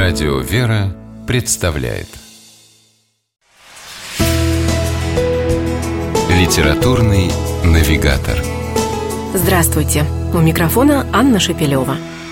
Радио «Вера» представляет Литературный навигатор. Здравствуйте! У микрофона Анна Шепелева.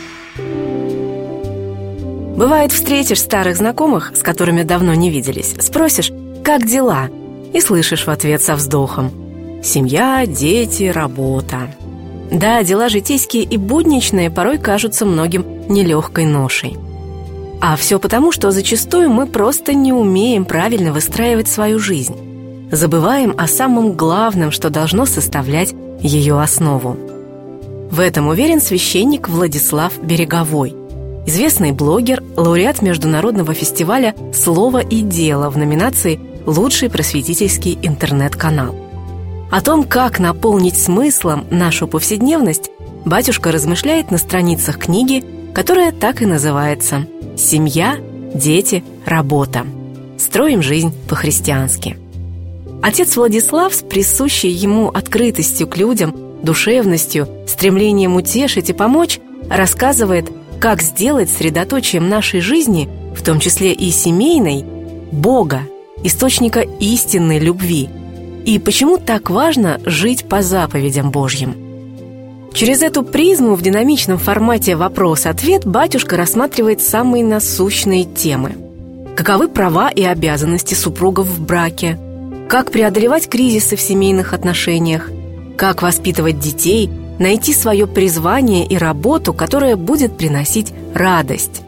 Бывает, встретишь старых знакомых, с которыми давно не виделись, спросишь «Как дела?» и слышишь в ответ со вздохом «Семья, дети, работа». Да, дела житейские и будничные порой кажутся многим нелегкой ношей. А все потому, что зачастую мы просто не умеем правильно выстраивать свою жизнь. Забываем о самом главном, что должно составлять ее основу. В этом уверен священник Владислав Береговой, известный блогер, лауреат международного фестиваля «Слово и дело» в номинации «Лучший просветительский интернет-канал». О том, как наполнить смыслом нашу повседневность, батюшка размышляет на страницах книги, которая так и называется «Семья, дети, работа. Строим жизнь по-христиански». Отец Владислав с присущей ему открытостью к людям, душевностью, стремлением утешить и помочь, рассказывает, как сделать средоточием нашей жизни, в том числе и семейной, Бога, источника истинной любви, и почему так важно жить по заповедям Божьим. Через эту призму в динамичном формате «Вопрос-ответ» батюшка рассматривает самые насущные темы. Каковы права и обязанности супругов в браке? Как преодолевать кризисы в семейных отношениях? Как воспитывать детей, найти свое призвание и работу, которая будет приносить радость?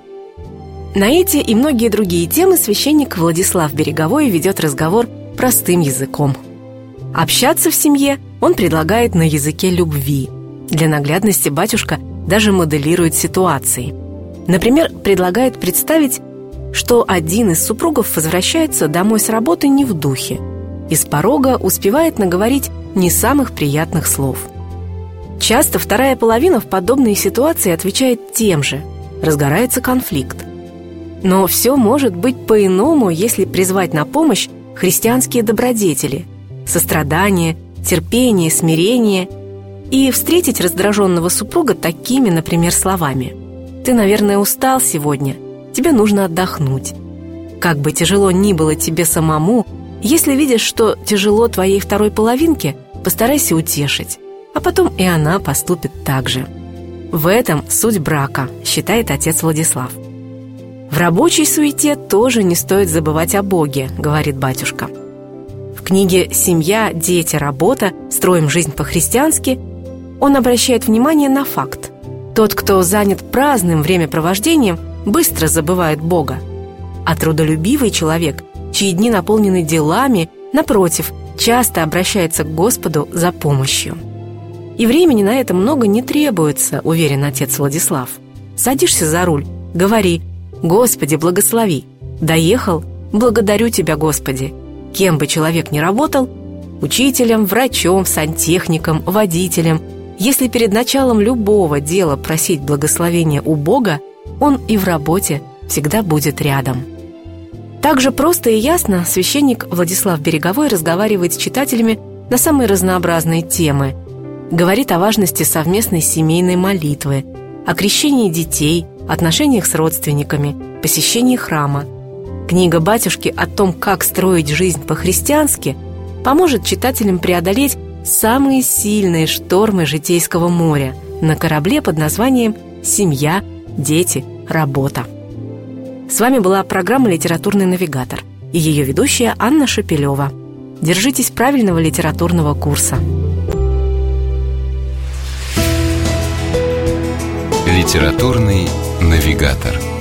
На эти и многие другие темы священник Владислав Береговой ведет разговор простым языком. Общаться в семье он предлагает на языке любви. Для наглядности батюшка даже моделирует ситуации. Например, предлагает представить, что один из супругов возвращается домой с работы не в духе и с порога успевает наговорить не самых приятных слов. Часто вторая половина в подобной ситуации отвечает тем же. Разгорается конфликт. Но все может быть по-иному, если призвать на помощь христианские добродетели – сострадание, терпение, смирение и встретить раздраженного супруга такими, например, словами: «Ты, наверное, устал сегодня, тебе нужно отдохнуть». Как бы тяжело ни было тебе самому, если видишь, что тяжело твоей второй половинке, постарайся утешить, а потом и она поступит так же. В этом суть брака, считает отец Владислав. В рабочей суете тоже не стоит забывать о Боге, говорит батюшка. В книге «Семья, дети, работа. Строим жизнь по-христиански» он обращает внимание на факт: тот, кто занят праздным времяпровождением, быстро забывает Бога, а трудолюбивый человек, чьи дни наполнены делами, напротив, часто обращается к Господу за помощью. И времени на это много не требуется, уверен отец Владислав. Садишься за руль, говори: «Господи, благослови». Доехал? Благодарю Тебя, Господи. Кем бы человек ни работал – учителем, врачом, сантехником, водителем – если перед началом любого дела просить благословения у Бога, он и в работе всегда будет рядом. Также просто и ясно священник Владислав Береговой разговаривает с читателями на самые разнообразные темы. Говорит о важности совместной семейной молитвы, о крещении детей, отношениях с родственниками, посещении храма. Книга батюшки о том, как строить жизнь по-христиански, поможет читателям преодолеть самые сильные штормы житейского моря на корабле под названием «Семья, дети, работа». С вами была программа «Литературный навигатор» и ее ведущая Анна Шепелева. Держитесь правильного литературного курса. Литературный навигатор.